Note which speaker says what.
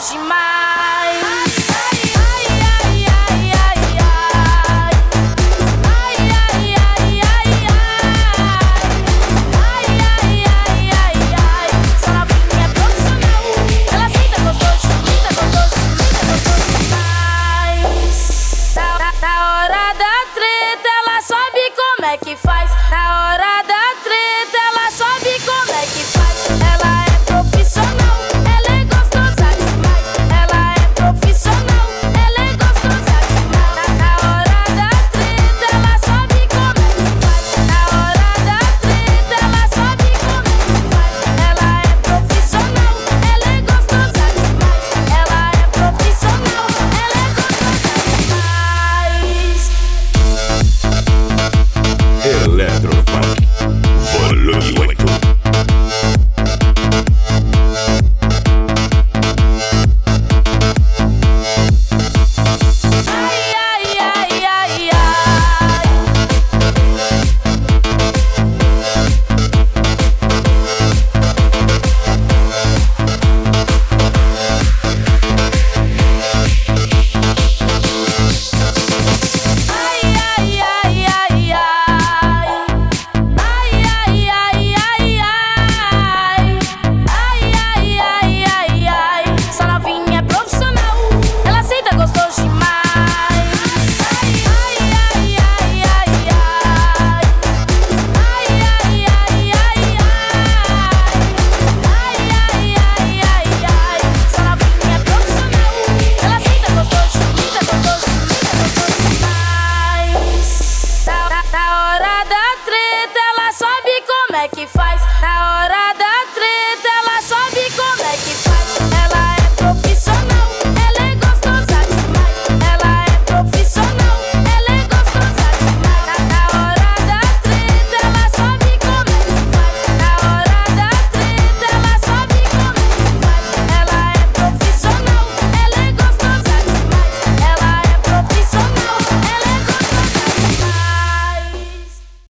Speaker 1: gostoso demais. Que faz na hora da treta, ela sabe como é que faz. Ela é profissional, ela é gostosa demais. Ela é profissional, ela é gostosa demais. Na hora da treta, ela sabe como é que faz. Na hora da treta, ela sabe como é que faz. Ela é profissional, ela é gostosa demais. Ela é profissional, ela é gostosa demais.
Speaker 2: Electrofunk Volume 8. Na hora da treta, ela sabe como é que faz. Na hora da